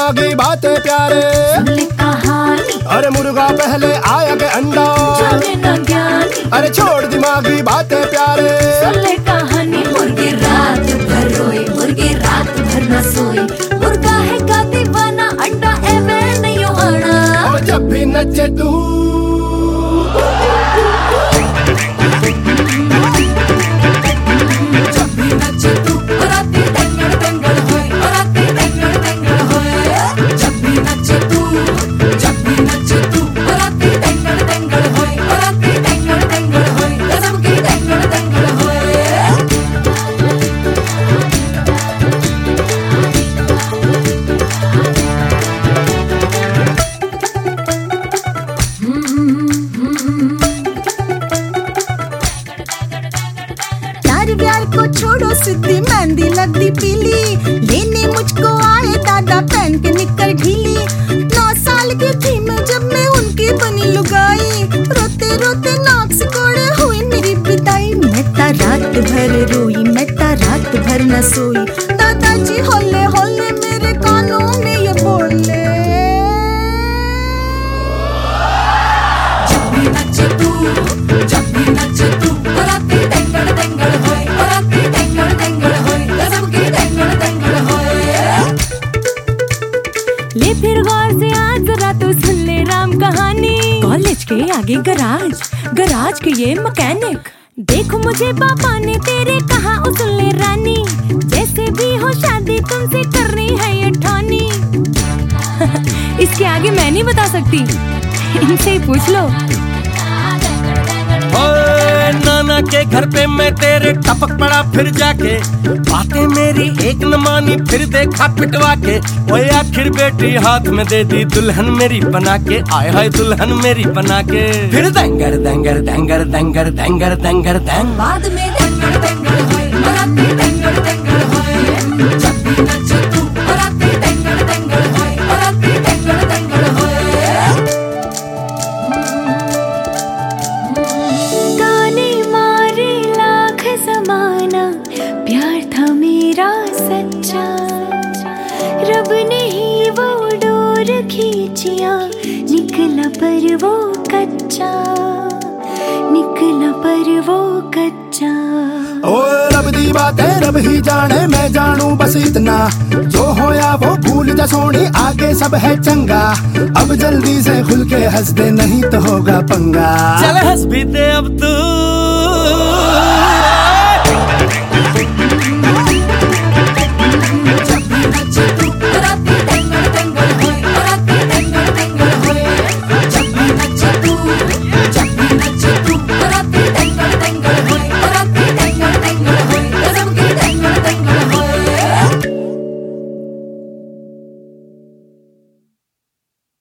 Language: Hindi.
दिमागी बातें प्यारे, सुन ले कहानी। अरे मुर्गा पहले आया के अंडा, जाने ना ज्ञानी। अरे छोड़ दिमागी बातें प्यारे, सुन ले कहानी। मुर्गी रात भर रोई, मुर्गी रात भर न सोई, मुर्गा है का दीवाना, अंडा एवे नहीं आना। और जब भी नचे तू प्यार को छोड़ो सिद्धि मेहंदी लगती पीली, लेने मुझको आए दादा पहन के निकर ढीली। 9 साल की थी मैं जब मैं उनकी बनी लुगाई, रोते रोते नाक से कोड़े हुई मेरी बिदाई। मैं ता रात भर रोई, मैं ता रात भर न सोई, दादाजी होले होले मेरे कानों में ये बोले। जब भी नचे तू, जब भी नचे तू, बराती टेंगड़ टेंगड़ होए, बराती टेंगड़ टेंगड़ होए, गजब की टेंगड़ टेंगड़ होए। ले फिर गौर से आज जरा तू सुन ले राम कहानी। कॉलेज के आगे गराज, गराज के ये मैकेनिक, देखो मुझे पापा ने तेरे कहा ओ सुन ले रानी, जैसे भी हो शादी तुमसे करनी है ये ठानी। इसके आगे मैं नहीं बता सकती, इनसे ही पूछ लो। नाना के घर पे मैं तेरे टपक पड़ा फिर जाके, बातें मेरी एक न मानी फिर देखा पिटवा के। ओए आखिर बेटी हाथ में दे दी दुल्हन मेरी बना के, आय हाय दुल्हन मेरी बना के। फिर देंगर देंगर देंगर देंगर देंगर देंगर देंग, बाद में देंगर देंगर होए, बराती देंगर देंगर होए। जब भी नचे तू, बराती देंगर देंगर होए, बराती देंगर देंगर होए। गाने मारे लाख ज़माना, प्यार था मेरा सच्चा, रब ने ही वो डोर खींचिया, निकला पर वो कच्चा, निकला पर वो कच्चा। ओ रब दी बातें रब ही जाने, मैं जानू बस इतना, जो होया वो भूल जा सोनी, आगे सब है चंगा। अब जल्दी से खुल के हंस दे नहीं तो होगा पंगा। चल हंस भी दे अब तू।